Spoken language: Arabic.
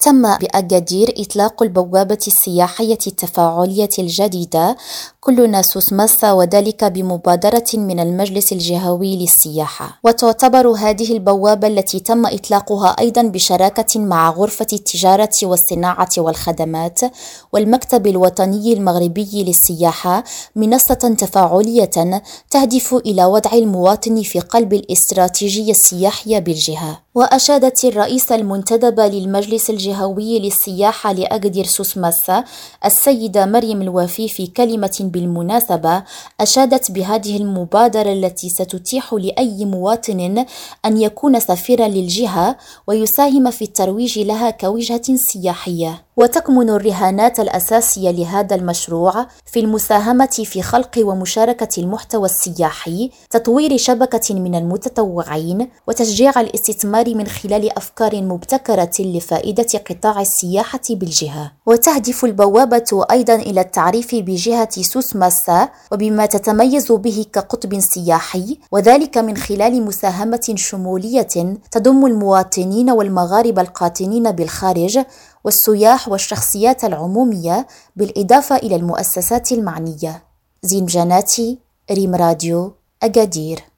تم بأكادير إطلاق البوابة السياحية التفاعلية الجديدة كلنا سوسماسا، وذلك بمبادرة من المجلس الجهوي للسياحة. وتعتبر هذه البوابة التي تم إطلاقها أيضا بشراكة مع غرفة التجارة والصناعة والخدمات والمكتب الوطني المغربي للسياحة منصة تفاعلية تهدف إلى وضع المواطن في قلب الاستراتيجية السياحية بالجهة. وأشادت الرئيسة المنتدبة للمجلس الجهوي للسياحة لأكادير سوسماسا السيدة مريم الوافي في كلمة بالمناسبة أشادت بهذه المبادرة التي ستتيح لأي مواطن أن يكون سفيرا للجهة ويساهم في الترويج لها كوجهة سياحية. وتكمن الرهانات الأساسية لهذا المشروع في المساهمة في خلق ومشاركة المحتوى السياحي، تطوير شبكة من المتطوعين، وتشجيع الاستثمار من خلال أفكار مبتكرة لفائدة قطاع السياحة بالجهة. وتهدف البوابة أيضا إلى التعريف بجهة سوسماسا وبما تتميز به كقطب سياحي، وذلك من خلال مساهمة شمولية تضم المواطنين والمغاربة القاطنين بالخارج والسياح والشخصيات العمومية بالإضافة إلى المؤسسات المعنية. زين جناتي، ريم راديو، أكادير.